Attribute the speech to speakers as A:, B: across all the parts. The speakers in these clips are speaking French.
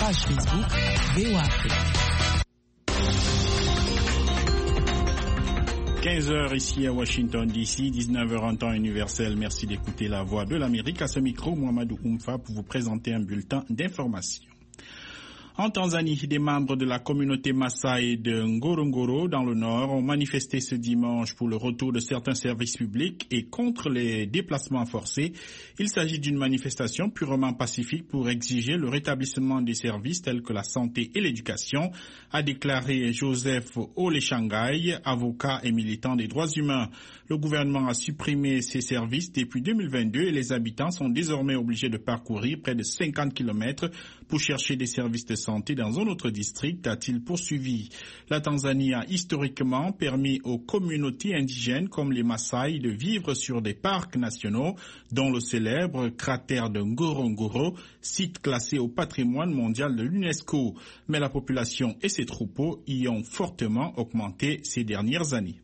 A: page Facebook VOA Afrique.
B: 15h ici à Washington DC, 19h en temps universel. Merci d'écouter la voix de l'Amérique. À ce micro, Mohamedou Oumfa pour vous présenter un bulletin d'information. En Tanzanie, des membres de la communauté Maasai de Ngorongoro dans le nord ont manifesté ce dimanche pour le retour de certains services publics et contre les déplacements forcés. Il s'agit d'une manifestation purement pacifique pour exiger le rétablissement des services tels que la santé et l'éducation, a déclaré Joseph Oleshangai, avocat et militant des droits humains. Le gouvernement a supprimé ces services depuis 2022 et les habitants sont désormais obligés de parcourir près de 50 km pour chercher des services de santé dans un autre district, a-t-il poursuivi. La Tanzanie a historiquement permis aux communautés indigènes comme les Maasai de vivre sur des parcs nationaux, dont le célèbre cratère de Ngorongoro, site classé au patrimoine mondial de l'UNESCO. Mais la population et ses troupeaux y ont fortement augmenté ces dernières années.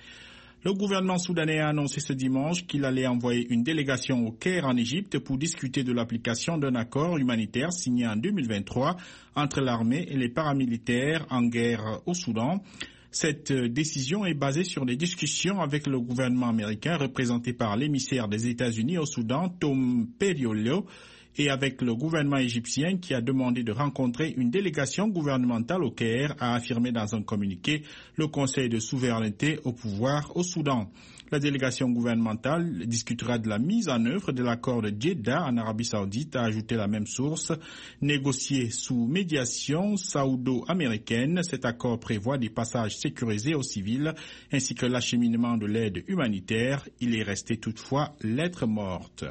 B: Le gouvernement soudanais a annoncé ce dimanche qu'il allait envoyer une délégation au Caire en Égypte pour discuter de l'application d'un accord humanitaire signé en 2023 entre l'armée et les paramilitaires en guerre au Soudan. Cette décision est basée sur des discussions avec le gouvernement américain représenté par l'émissaire des États-Unis au Soudan, Tom Perriello, et avec le gouvernement égyptien qui a demandé de rencontrer une délégation gouvernementale au Caire, a affirmé dans un communiqué le Conseil de souveraineté au pouvoir au Soudan. La délégation gouvernementale discutera de la mise en œuvre de l'accord de Jeddah en Arabie Saoudite, a ajouté la même source. Négocié sous médiation saoudo-américaine, cet accord prévoit des passages sécurisés aux civils ainsi que l'acheminement de l'aide humanitaire. Il est resté toutefois lettre morte.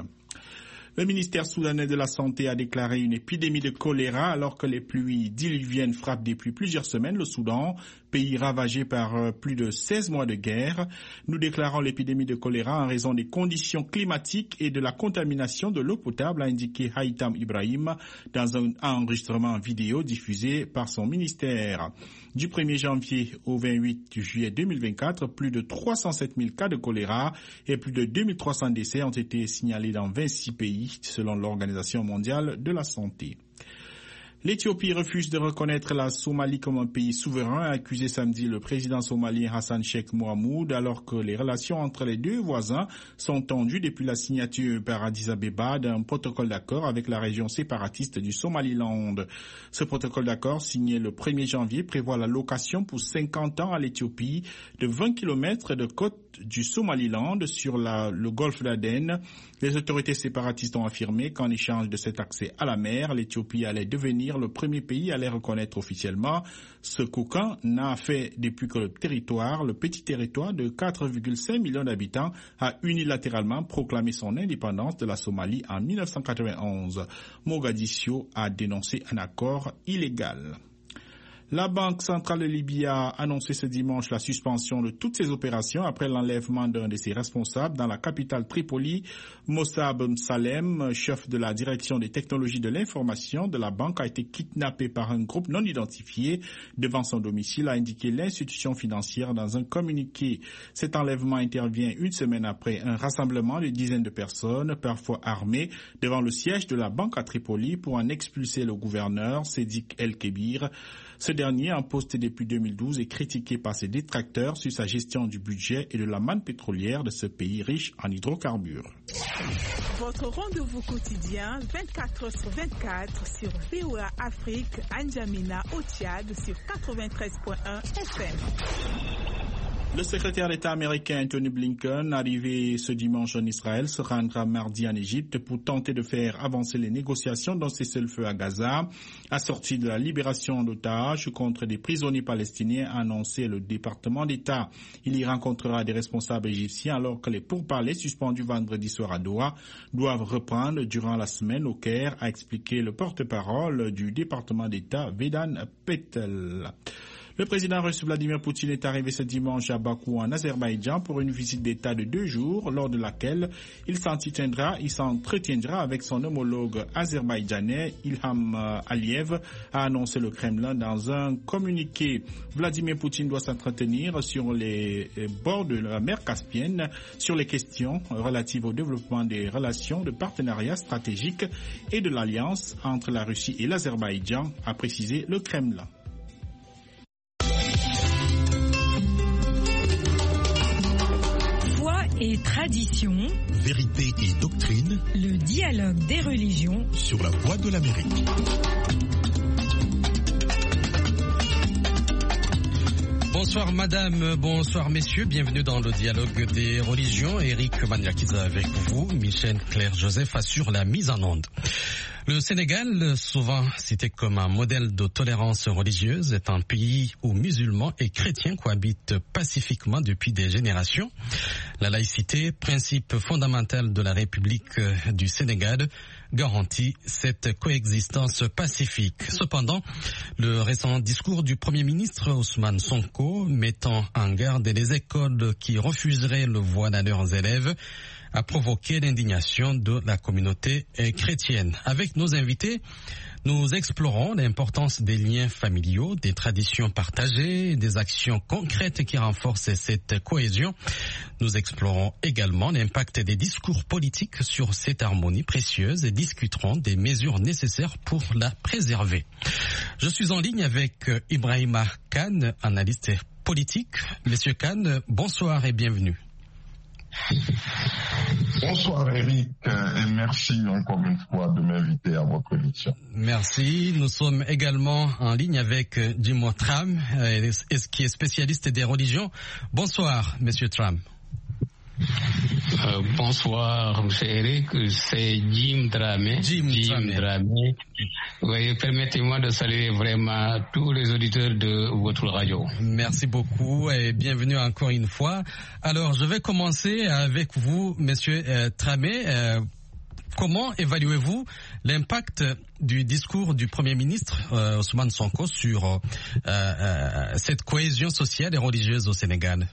B: Le ministère soudanais de la Santé a déclaré une épidémie de choléra alors que les pluies diluviennes frappent depuis plusieurs semaines le Soudan, pays ravagé par plus de 16 mois de guerre. Nous déclarons l'épidémie de choléra en raison des conditions climatiques et de la contamination de l'eau potable, a indiqué Haïtam Ibrahim dans un enregistrement vidéo diffusé par son ministère. Du 1er janvier au 28 juillet 2024, plus de 307 000 cas de choléra et plus de 2300 décès ont été signalés dans 26 pays, selon l'Organisation mondiale de la santé. L'Éthiopie refuse de reconnaître la Somalie comme un pays souverain, a accusé samedi le président somalien Hassan Sheikh Mohamud, alors que les relations entre les deux voisins sont tendues depuis la signature par Addis Abeba d'un protocole d'accord avec la région séparatiste du Somaliland. Ce protocole d'accord, signé le 1er janvier, prévoit la location pour 50 ans à l'Éthiopie de 20 km de côte du Somaliland sur le golfe d'Aden. Les autorités séparatistes ont affirmé qu'en échange de cet accès à la mer, l'Éthiopie allait devenir le premier pays à les reconnaître officiellement. Ce qu'aucun n'a fait depuis que le petit territoire de 4,5 millions d'habitants, a unilatéralement proclamé son indépendance de la Somalie en 1991. Mogadiscio a dénoncé un accord illégal. La Banque centrale de Libye a annoncé ce dimanche la suspension de toutes ses opérations après l'enlèvement d'un de ses responsables dans la capitale Tripoli. Mossab Salem, chef de la direction des technologies de l'information de la banque, a été kidnappé par un groupe non identifié devant son domicile, a indiqué l'institution financière dans un communiqué. Cet enlèvement intervient une semaine après un rassemblement de dizaines de personnes, parfois armées, devant le siège de la banque à Tripoli pour en expulser le gouverneur, Sédik El-Kébir. Ce dernier, en poste depuis 2012, est critiqué par ses détracteurs sur sa gestion du budget et de la manne pétrolière de ce pays riche en hydrocarbures.
C: Votre rendez-vous quotidien, 24h/24 sur VOA Afrique, N'Djamena au Tchad sur 93.1 FM.
B: Le secrétaire d'État américain Anthony Blinken, arrivé ce dimanche en Israël, se rendra mardi en Égypte pour tenter de faire avancer les négociations d'un cessez-le-feu à Gaza, assorti de la libération d'otages contre des prisonniers palestiniens, a annoncé le département d'État. Il y rencontrera des responsables égyptiens alors que les pourparlers suspendus vendredi soir à Doha doivent reprendre durant la semaine au Caire, a expliqué le porte-parole du département d'État Vedan Petel. Le président russe Vladimir Poutine est arrivé ce dimanche à Bakou en Azerbaïdjan pour une visite d'État de 2 jours, lors de laquelle il s'entretiendra avec son homologue azerbaïdjanais Ilham Aliyev, a annoncé le Kremlin dans un communiqué. Vladimir Poutine doit s'entretenir sur les bords de la mer Caspienne sur les questions relatives au développement des relations de partenariat stratégique et de l'alliance entre la Russie et l'Azerbaïdjan, a précisé le Kremlin.
D: Et tradition,
E: vérité et doctrine,
D: le dialogue des religions
E: sur la Voix de l'Amérique.
A: Bonsoir madame, bonsoir messieurs, bienvenue dans le dialogue des religions. Eric Maniakiza avec vous, Michel Claire Joseph assure la mise en onde. Le Sénégal, souvent cité comme un modèle de tolérance religieuse, est un pays où musulmans et chrétiens cohabitent pacifiquement depuis des générations. La laïcité, principe fondamental de la République du Sénégal, garantit cette coexistence pacifique. Cependant, le récent discours du Premier ministre Ousmane Sonko, mettant en garde les écoles qui refuseraient le voile à leurs élèves, a provoqué l'indignation de la communauté chrétienne. Avec nos invités, nous explorons l'importance des liens familiaux, des traditions partagées, des actions concrètes qui renforcent cette cohésion. Nous explorons également l'impact des discours politiques sur cette harmonie précieuse et discuterons des mesures nécessaires pour la préserver. Je suis en ligne avec Ibrahima Kane, analyste politique. Monsieur Kane, bonsoir et bienvenue.
F: Bonsoir Eric et merci encore une fois de m'inviter à votre émission.
A: Merci. Nous sommes également en ligne avec Jim Tram, qui est spécialiste des religions. Bonsoir, Monsieur Tram.
G: Bonsoir, M. Eric, c'est Jim Dramé.
A: Jim
G: Dramé. Oui, permettez-moi de saluer vraiment tous les auditeurs de votre radio.
A: Merci beaucoup et bienvenue encore une fois. Alors, je vais commencer avec vous, Monsieur Dramé. Comment évaluez-vous l'impact du discours du Premier ministre Ousmane Sonko sur cette cohésion sociale et religieuse au Sénégal?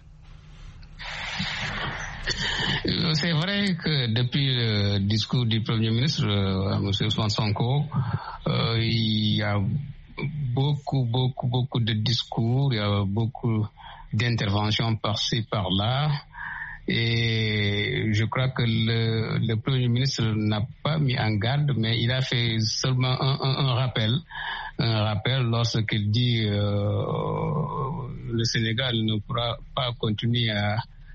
G: C'est vrai que depuis le discours du Premier ministre, M. Ousmane Sonko, il y a beaucoup de discours, il y a beaucoup d'interventions par-ci, par-là. Et je crois que le Premier ministre n'a pas mis en garde, mais il a fait seulement un rappel. Un rappel lorsqu'il dit le Sénégal ne pourra pas continuer à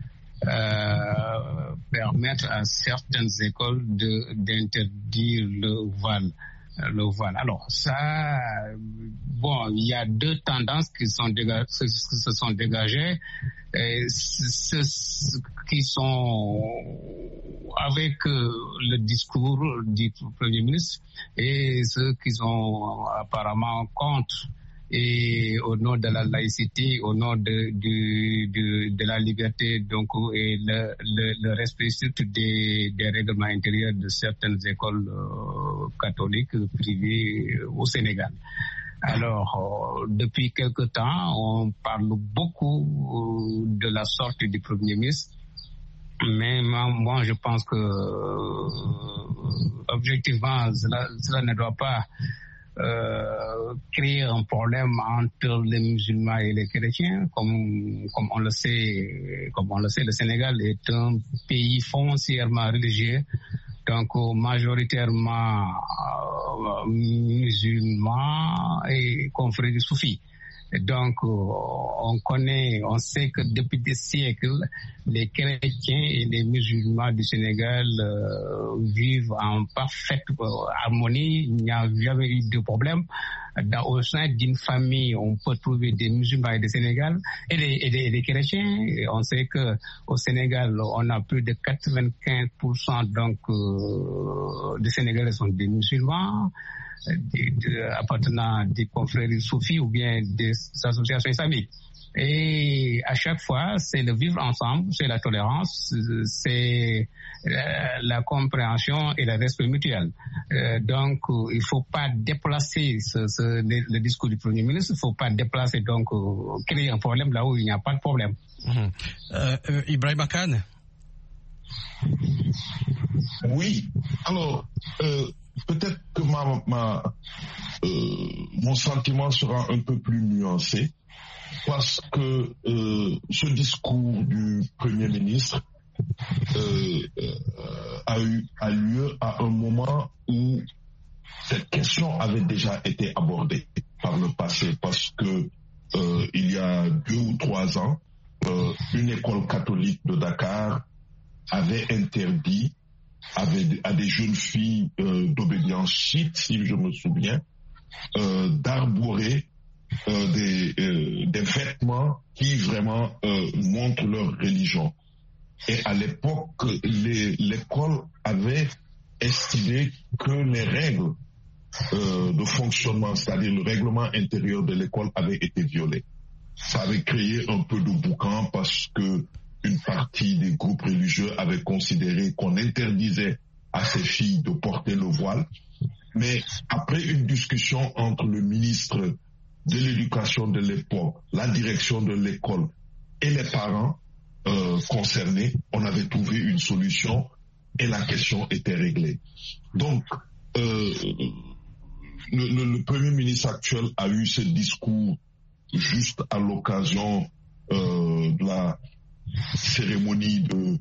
G: permettre à certaines écoles d'interdire le voile. Alors ça, bon, il y a deux tendances qui se sont dégagées, ceux qui sont avec le discours du Premier ministre et ceux qui sont apparemment contre. Et au nom de la laïcité, au nom de la liberté, donc, et le respect surtout des règlements intérieurs de certaines écoles catholiques privées au Sénégal. Alors, depuis quelque temps, on parle beaucoup de la sortie du Premier ministre. Mais moi, je pense que objectivement, cela ne doit pas créer un problème entre les musulmans et les chrétiens. Comme on le sait, le Sénégal est un pays foncièrement religieux, donc majoritairement musulmans et confréries soufis. Donc, on sait que depuis des siècles, les chrétiens et les musulmans du Sénégal vivent en parfaite harmonie. Il n'y a jamais eu de problème. Au sein d'une famille, on peut trouver des musulmans et des Sénégal et des chrétiens. Et on sait que au Sénégal, on a plus de 95% donc des Sénégalais sont des musulmans. Appartenant des confréries soufis ou bien des associations islamiques. Et à chaque fois, c'est le vivre ensemble, c'est la tolérance, c'est la compréhension et le respect mutuel. Donc, il ne faut pas déplacer le discours du Premier ministre, il ne faut pas déplacer, donc créer un problème là où il n'y a pas de problème.
A: Ibrahima Kane.
F: Oui, alors peut-être que mon sentiment sera un peu plus nuancé, parce que ce discours du Premier ministre a lieu à un moment où cette question avait déjà été abordée par le passé, parce que il y a 2 ou 3 ans, une école catholique de Dakar avait interdit à des jeunes filles d'obédience chiite, si je me souviens, d'arborer des vêtements qui vraiment montrent leur religion. Et à l'époque, l'école avait estimé que les règles de fonctionnement, c'est-à-dire le règlement intérieur de l'école, avaient été violées. Ça avait créé un peu de boucan parce que une partie des groupes religieux avait considéré qu'on interdisait à ces filles de porter le voile. Mais après une discussion entre le ministre de l'Éducation de l'époque, la direction de l'école et les parents concernés, on avait trouvé une solution et la question était réglée. Donc, le Premier ministre actuel a eu ce discours juste à l'occasion de la cérémonie de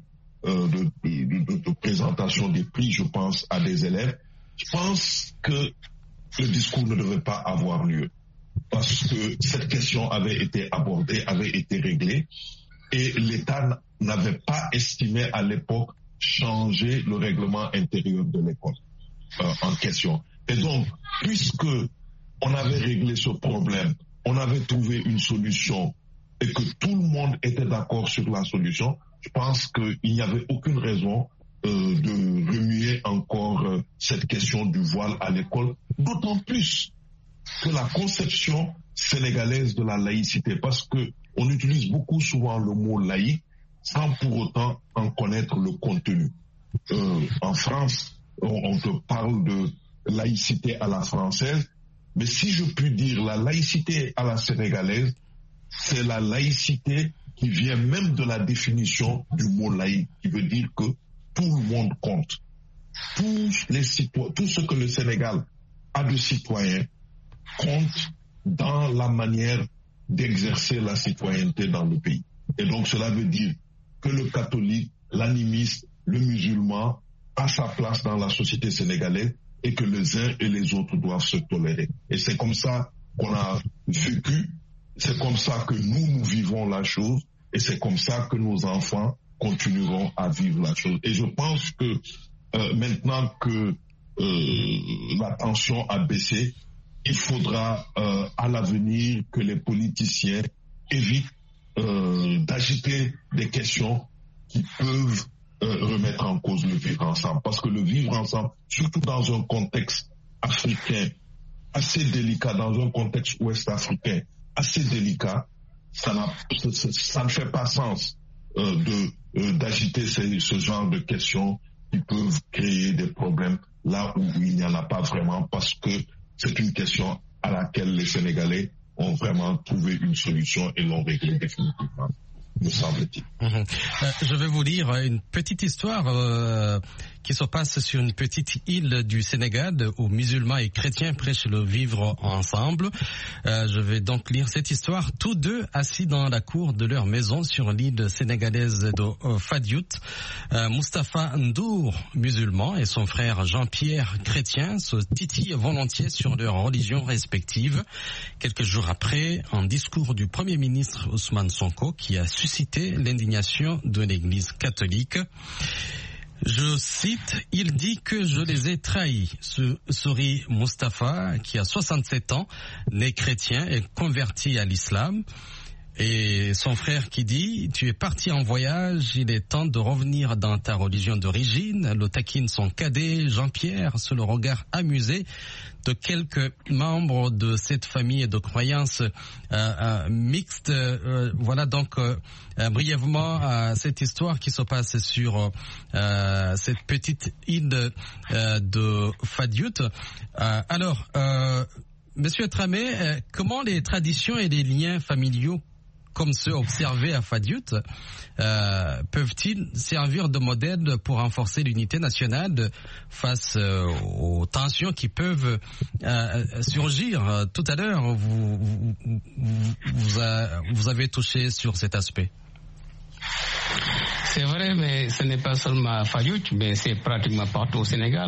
F: présentation des prix, je pense, à des élèves. Je pense que le discours ne devait pas avoir lieu, parce que cette question avait été abordée, avait été réglée, et l'État n'avait pas estimé à l'époque changer le règlement intérieur de l'école en question. Et donc, puisque on avait réglé ce problème, on avait trouvé une solution et que tout le monde était d'accord sur la solution, je pense qu'il n'y avait aucune raison de remuer encore cette question du voile à l'école, d'autant plus que la conception sénégalaise de la laïcité, parce que on utilise beaucoup souvent le mot laïque sans pour autant en connaître le contenu. En France, on te parle de laïcité à la française, mais si je puis dire la laïcité à la sénégalaise, c'est la laïcité qui vient même de la définition du mot laïque, qui veut dire que tout le monde compte. Tout ce que le Sénégal a de citoyens compte dans la manière d'exercer la citoyenneté dans le pays. Et donc cela veut dire que le catholique, l'animiste, le musulman a sa place dans la société sénégalaise et que les uns et les autres doivent se tolérer. Et c'est comme ça qu'on a vécu, c'est comme ça que nous vivons la chose, et c'est comme ça que nos enfants continueront à vivre la chose. Et je pense que maintenant que la tension a baissé, il faudra à l'avenir que les politiciens évitent d'agiter des questions qui peuvent remettre en cause le vivre ensemble. Parce que le vivre ensemble, surtout dans un contexte africain assez délicat, dans un contexte ouest-africain assez délicat, ça ne fait pas sens d'agiter ce genre de questions qui peuvent créer des problèmes là où il n'y en a pas vraiment, parce que c'est une question à laquelle les Sénégalais ont vraiment trouvé une solution et l'ont réglée définitivement, me semble-t-il.
A: Je vais vous lire une petite histoire qui se passe sur une petite île du Sénégal où musulmans et chrétiens prêchent le vivre ensemble. Je vais donc lire cette histoire. Tous deux assis dans la cour de leur maison sur l'île sénégalaise de Fadiout. Moustapha Ndour, musulman, et son frère Jean-Pierre, chrétien, se titillent volontiers sur leur religion respective. Quelques jours après, un discours du Premier ministre Ousmane Sonko qui a suscité l'indignation de l'Église catholique. Je cite, « Il dit que je les ai trahis », sourit Moustapha, qui a 67 ans, né chrétien et converti à l'islam. Et son frère qui dit « Tu es parti en voyage, il est temps de revenir dans ta religion d'origine ». Le taquine son cadet, Jean-Pierre, sous le regard amusé de quelques membres de cette famille de croyances mixtes. Voilà donc brièvement cette histoire qui se passe sur cette petite île de Fadiout. Alors, Monsieur Tramé, comment les traditions et les liens familiaux comme ceux observés à Fadiout peuvent-ils servir de modèle pour renforcer l'unité nationale face aux tensions qui peuvent surgir? Tout à l'heure, vous avez touché sur cet aspect.
G: C'est vrai, mais ce n'est pas seulement à Fadiout, mais c'est pratiquement partout au Sénégal.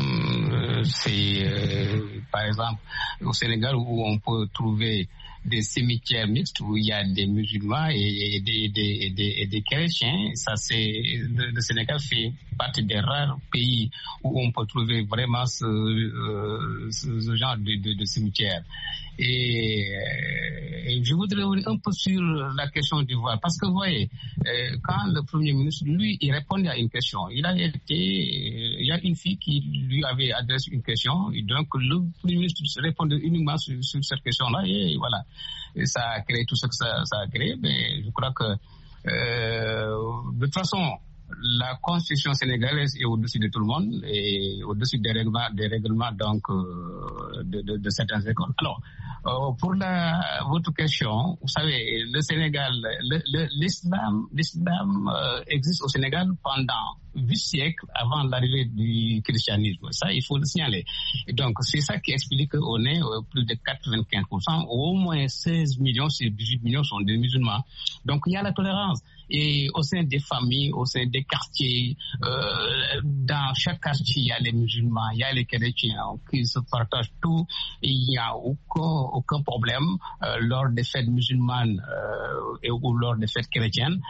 G: Par exemple, au Sénégal où on peut trouver des cimetières mixtes où il y a des musulmans et des chrétiens. Ça, le Sénégal fait partie des rares pays où on peut trouver vraiment ce genre de cimetière. Et je voudrais revenir un peu sur la question du voile, parce que vous voyez, quand le Premier ministre, lui, il répondait à une question, il y a une fille qui lui avait adressé une question, et donc le Premier ministre répondait uniquement sur cette question-là, et voilà. Et ça a créé tout ce que ça a créé, mais je crois que de toute façon, la constitution sénégalaise est au-dessus de tout le monde et au-dessus des règlements donc de certaines écoles. Alors, pour votre question, vous savez, le Sénégal, l'islam existe au Sénégal pendant 8 siècles avant l'arrivée du christianisme. Ça, il faut le signaler. Et donc, c'est ça qui explique qu'on est plus de 95%, au moins 16 millions sur 18 millions sont des musulmans. Donc, il y a la tolérance. Et au sein des familles, au sein des quartiers, dans chaque quartier, il y a les musulmans, il y a les chrétiens qui se partagent tout. Il n'y a aucun problème lors des fêtes musulmanes ou lors des fêtes chrétiennes.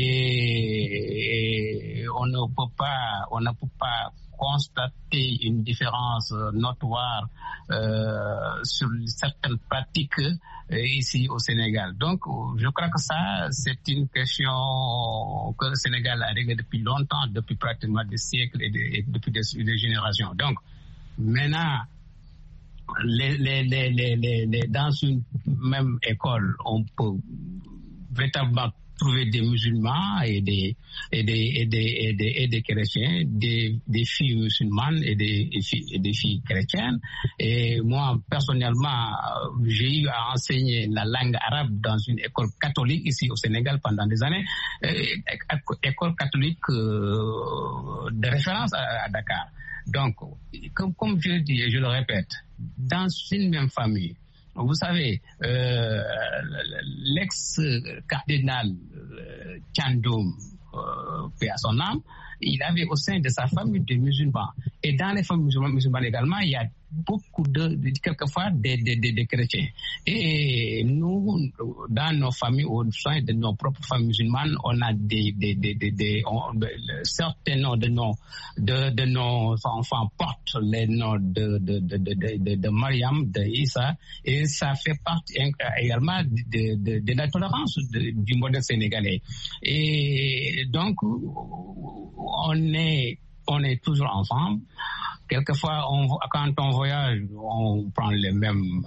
G: Et on ne peut pas constater une différence notoire sur certaines pratiques ici au Sénégal. Donc, je crois que ça, c'est une question que le Sénégal a réglée depuis longtemps, depuis pratiquement des siècles et depuis des générations. Donc, maintenant, dans une même école, on peut véritablement trouver des musulmans et des chrétiens, des filles musulmanes et des filles chrétiennes. Et moi, personnellement, j'ai eu à enseigner la langue arabe dans une école catholique ici au Sénégal pendant des années, école catholique de référence à Dakar. Donc, comme je dis et je le répète, dans une même famille, vous savez, l'ex-cardinal Thiandoum, paix à son âme, il avait au sein de sa famille des musulmans. Et dans les familles musulmanes également, il y a beaucoup quelquefois des chrétiens. Et nous, dans nos familles, au sein de nos propres familles musulmanes, on a certains noms de nos enfants portent les noms de Mariam, de Issa, et ça fait partie également de la tolérance du modèle sénégalais. Et donc, on est toujours ensemble. Quelquefois, quand on voyage, on prend les mêmes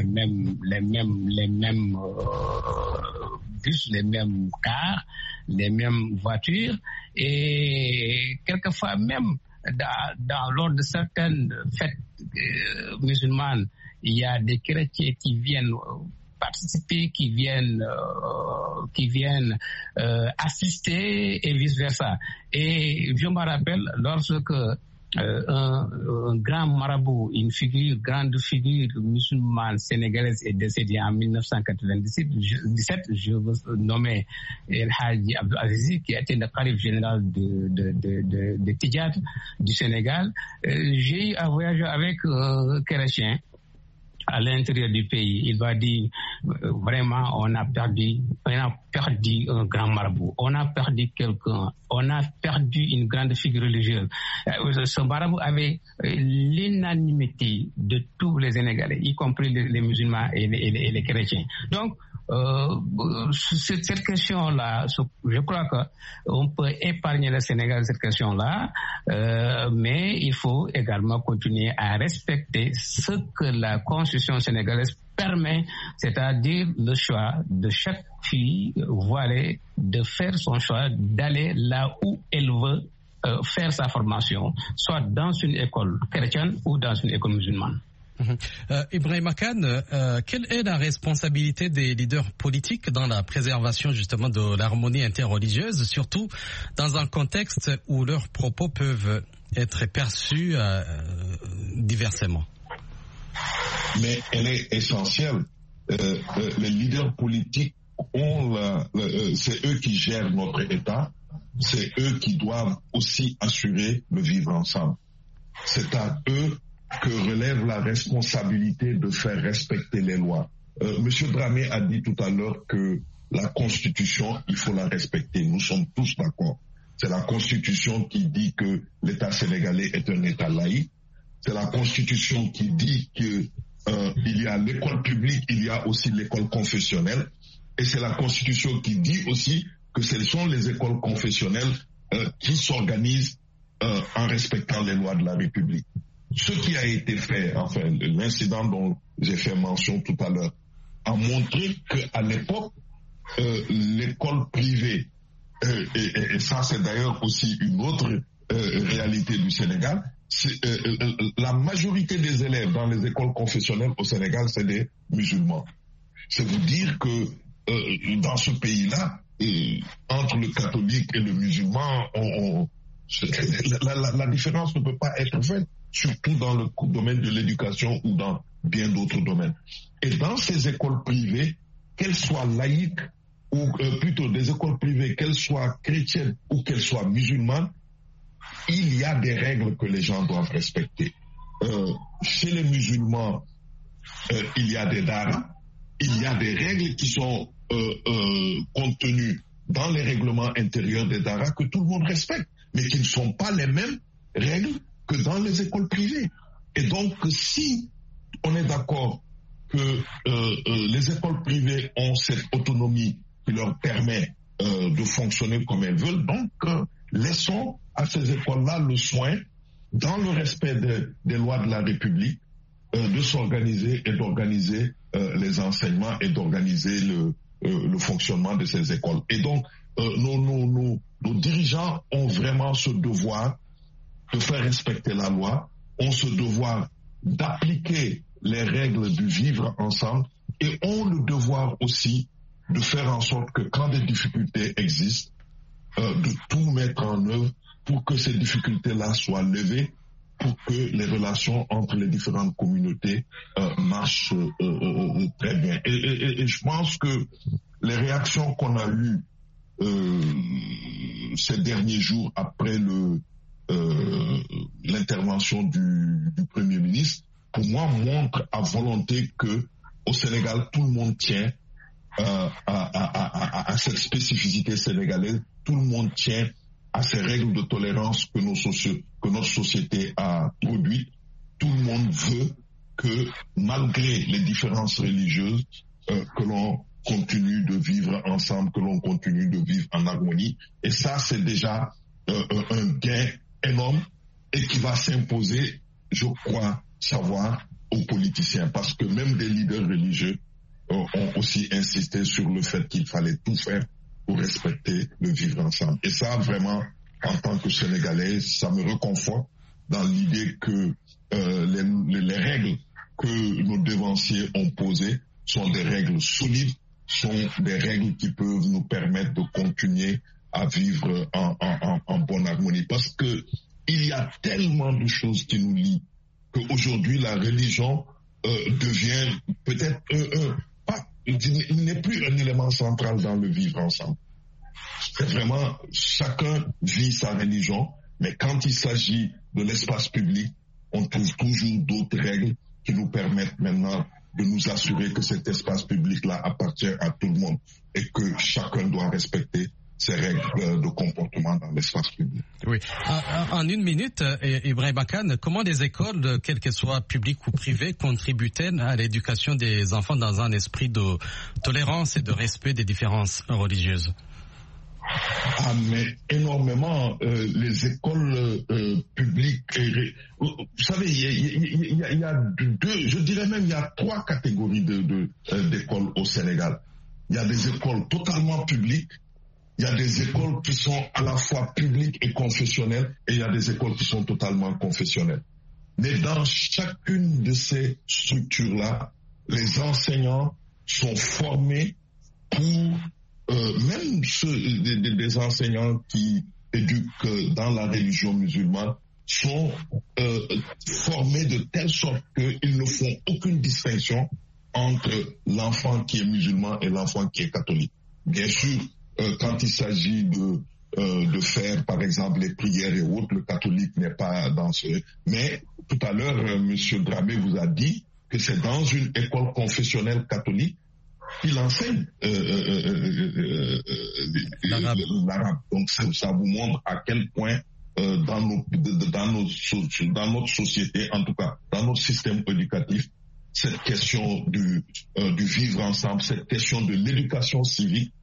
G: bus, les mêmes cars, les mêmes voitures, et quelquefois même lors de certaines fêtes musulmanes, il y a des chrétiens qui viennent participer, qui viennent assister et vice versa. Et je me rappelle lorsque un grand marabout, une grande figure musulmane sénégalaise est décédée en 1997, je veux nommer El Hadji Abdou Azizi, qui a été le calife général de Tidjad du Sénégal. J'ai eu à voyager avec chrétien à l'intérieur du pays. Il va dire vraiment on a perdu un grand marabout, on a perdu quelqu'un, on a perdu une grande figure religieuse. Ce marabout avait l'unanimité de tous les Sénégalais, y compris les musulmans et les chrétiens. Donc cette question-là, je crois qu'on peut épargner le Sénégal cette question-là, mais il faut également continuer à respecter ce que la Constitution sénégalaise permet, c'est-à-dire le choix de chaque fille voilée de faire son choix, d'aller là où elle veut faire sa formation, soit dans une école chrétienne ou dans une école musulmane.
A: Ibrahima Kane, quelle est la responsabilité des leaders politiques dans la préservation justement de l'harmonie interreligieuse, surtout dans un contexte où leurs propos peuvent être perçus diversement?
F: Mais elle est essentielle. Les leaders politiques c'est eux qui gèrent notre État, c'est eux qui doivent aussi assurer le vivre ensemble. C'est à eux que relève la responsabilité de faire respecter les lois. Monsieur Dramé a dit tout à l'heure que la Constitution, il faut la respecter. Nous sommes tous d'accord. C'est la Constitution qui dit que l'État sénégalais est un État laïque. C'est la Constitution qui dit que il y a l'école publique, il y a aussi l'école confessionnelle. Et c'est la Constitution qui dit aussi que ce sont les écoles confessionnelles qui s'organisent en respectant les lois de la République. Ce qui a été fait, enfin, l'incident dont j'ai fait mention tout à l'heure, a montré qu'à l'époque, l'école privée, et ça c'est d'ailleurs aussi une autre réalité du Sénégal, la majorité des élèves dans les écoles confessionnelles au Sénégal, c'est des musulmans. C'est vous dire que dans ce pays-là, entre le catholique et le musulman, la différence ne peut pas être faite, surtout dans le domaine de l'éducation ou dans bien d'autres domaines. Et dans ces écoles privées, qu'elles soient laïques, ou plutôt des écoles privées, qu'elles soient chrétiennes ou qu'elles soient musulmanes, il y a des règles que les gens doivent respecter. Chez les musulmans, il y a des daras, il y a des règles qui sont contenues dans les règlements intérieurs des daras que tout le monde respecte, mais qui ne sont pas les mêmes règles que dans les écoles privées. Et donc, si on est d'accord que les écoles privées ont cette autonomie qui leur permet de fonctionner comme elles veulent, donc laissons à ces écoles-là le soin, dans le respect des lois de la République, de s'organiser et d'organiser les enseignements et d'organiser le fonctionnement de ces écoles. Et donc, nos dirigeants ont vraiment ce devoir de faire respecter la loi, ont ce devoir d'appliquer les règles du vivre ensemble et ont le devoir aussi de faire en sorte que quand des difficultés existent, de tout mettre en œuvre pour que ces difficultés-là soient levées, pour que les relations entre les différentes communautés marchent très bien. Et je pense que les réactions qu'on a eues ces derniers jours après l'intervention du Premier ministre, pour moi, montrent à volonté que au Sénégal, tout le monde tient à cette spécificité sénégalaise, tout le monde tient à ces règles de tolérance que notre société a produites. Tout le monde veut que, malgré les différences religieuses, que l'on continue de vivre ensemble, que l'on continue de vivre en harmonie. Et ça, c'est déjà un gain énorme et qui va s'imposer, je crois, savoir aux politiciens. Parce que même des leaders religieux ont aussi insisté sur le fait qu'il fallait tout faire pour respecter le vivre ensemble. Et ça, vraiment, en tant que Sénégalais, ça me réconforte dans l'idée que les règles que nos devanciers ont posées sont des règles solides, sont des règles qui peuvent nous permettre de continuer à vivre en bonne harmonie. Parce que il y a tellement de choses qui nous lient qu'aujourd'hui, la religion devient peut-être il n'est plus un élément central dans le vivre ensemble. C'est vraiment, chacun vit sa religion, mais quand il s'agit de l'espace public, on trouve toujours d'autres règles qui nous permettent maintenant de nous assurer que cet espace public-là appartient à tout le monde et que chacun doit respecter ces règles de comportement dans l'espace public.
A: Oui. En une minute, Ibrahim Akan, comment les écoles, quelles qu'elles soient publiques ou privées, contribuent-elles à l'éducation des enfants dans un esprit de tolérance et de respect des différences religieuses?
F: Ah, mais énormément. Les écoles publiques, vous savez, il y a deux, je dirais même il y a 3 catégories d'écoles au Sénégal. Il y a des écoles totalement publiques, il y a des écoles qui sont à la fois publiques et confessionnelles, et il y a des écoles qui sont totalement confessionnelles. Mais dans chacune de ces structures-là, les enseignants sont formés pour même des enseignants qui éduquent dans la religion musulmane sont formés de telle sorte qu'ils ne font aucune distinction entre l'enfant qui est musulman et l'enfant qui est catholique. Bien sûr, quand il s'agit de faire, par exemple, les prières et autres, le catholique n'est pas dans ce... Mais tout à l'heure, M. Dramé vous a dit que c'est dans une école confessionnelle catholique qu'il enseigne l'arabe. Donc ça vous montre à quel point dans notre société, en tout cas dans notre système éducatif, cette question du vivre ensemble, cette question de l'éducation civique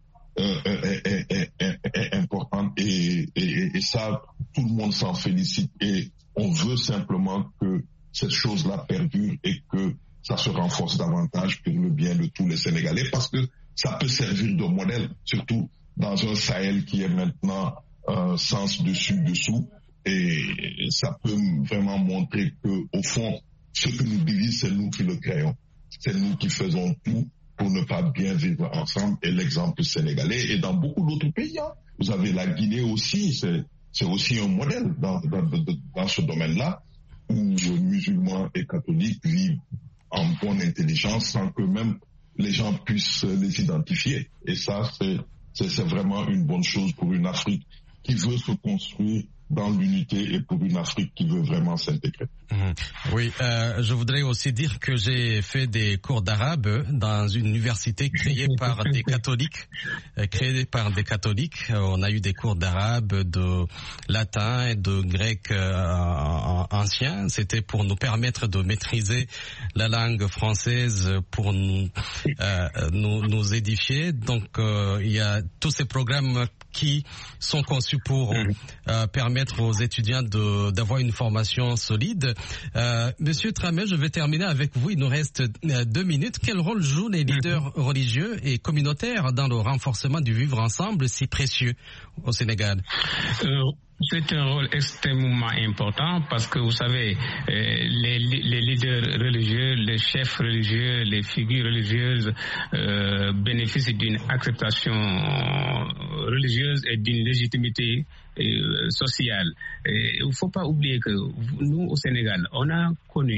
F: est importante et ça, tout le monde s'en félicite et on veut simplement que cette chose-là perdure et que ça se renforce davantage pour le bien de tous les Sénégalais parce que ça peut servir de modèle, surtout dans un Sahel qui est maintenant sens dessus-dessous et ça peut vraiment montrer que au fond, ce que nous divise, c'est nous qui le créons. C'est nous qui faisons tout pour ne pas bien vivre ensemble et l'exemple sénégalais et dans beaucoup d'autres pays. Hein. Vous avez la Guinée aussi, c'est aussi un modèle dans ce domaine-là où musulmans et catholiques vivent en bonne intelligence sans que même les gens puissent les identifier. Et ça, c'est vraiment une bonne chose pour une Afrique qui veut se construire dans l'unité et pour une Afrique qui veut vraiment s'intégrer.
A: Oui, je voudrais aussi dire que j'ai fait des cours d'arabe dans une université créée par des catholiques. On a eu des cours d'arabe, de latin et de grec ancien. C'était pour nous permettre de maîtriser la langue française, pour nous édifier. Donc, il y a tous ces programmes qui sont conçus pour permettre aux étudiants d'avoir une formation solide. Monsieur Dramé, je vais terminer avec vous. Il nous reste 2 minutes. Quel rôle jouent les leaders religieux et communautaires dans le renforcement du vivre ensemble si précieux au Sénégal?
G: C'est un rôle extrêmement important parce que vous savez, les leaders religieux, les chefs religieux, les figures religieuses bénéficient d'une acceptation religieuse et d'une légitimité sociale. Il ne faut pas oublier que nous, au Sénégal, on a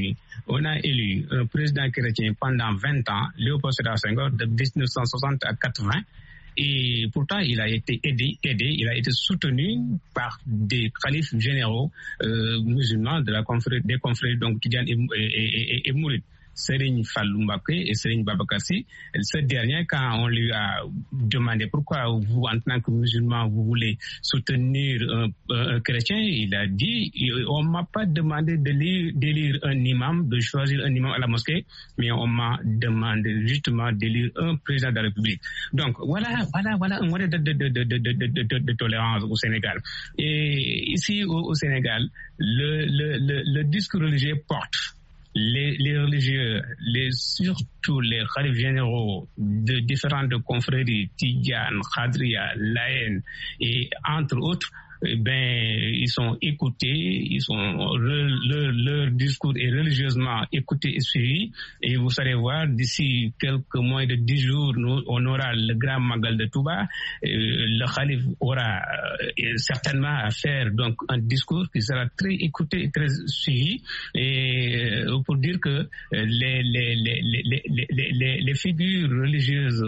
G: élu un président chrétien pendant 20 ans, Léopold Sédar Senghor, de 1960 à 80. Et pourtant, il a été aidé, il a été soutenu par des khalifes généraux musulmans des confrères donc Tidjane et Mouride. Serigne Fallou Mbacké et Serigne Babacar Sy. Ce dernier, quand on lui a demandé pourquoi vous, en tant que musulman, vous voulez soutenir un chrétien, il a dit, on m'a pas demandé d'élire un imam, de choisir un imam à la mosquée, mais on m'a demandé justement d'élire un président de la République. Donc voilà un modèle de tolérance au Sénégal. Et ici au Sénégal, le discours religieux porte. Les religieux, surtout les khalifes généraux de différentes confréries, Tidjane, Khadria, Layen et entre autres, ils sont écoutés, leur discours est religieusement écouté et suivi. Et vous allez voir, d'ici quelques moins de 10 jours, on aura le grand Magal de Touba. Le Khalif aura certainement à faire donc un discours qui sera très écouté et très suivi. Et pour dire que les figures religieuses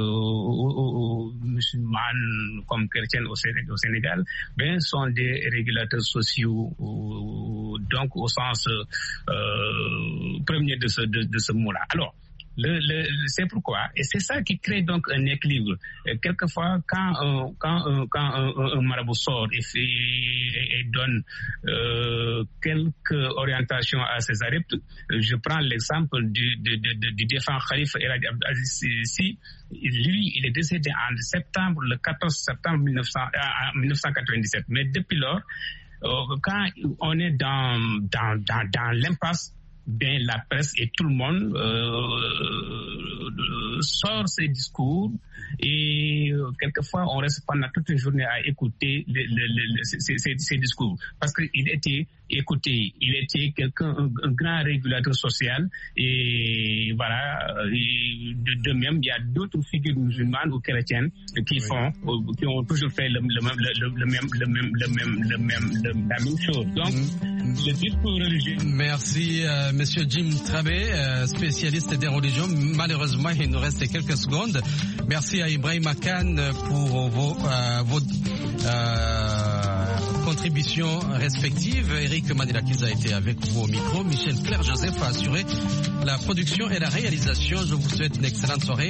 G: musulmanes comme chrétiennes au Sénégal, sont des régulateurs sociaux, donc au sens premier de ce mot-là. Alors, C'est pourquoi, et c'est ça qui crée donc un équilibre. Quelquefois, quand un marabout sort et donne quelques orientations à ses adeptes, je prends l'exemple du défunt Khalifa El Hadji Abdou Aziz Sy. Lui, il est décédé le 14 septembre 1997. Mais depuis lors, quand on est dans l'impasse, bien la presse et tout le monde sort ses discours et quelquefois on reste pendant toute une journée à écouter ces discours parce qu'il était écouté, il était un grand régulateur social et voilà. Et de même, il y a d'autres figures musulmanes ou chrétiennes qui ont toujours fait la même chose. Donc, le discours religieux.
A: Merci, Monsieur Jim Trabé, spécialiste des religions. Malheureusement, il nous reste quelques secondes. Merci à Ibrahim Khan pour vos contributions respectives. Eric Manilakiza a été avec vous au micro. Michel Claire Joseph a assuré la production et la réalisation. Je vous souhaite une excellente soirée.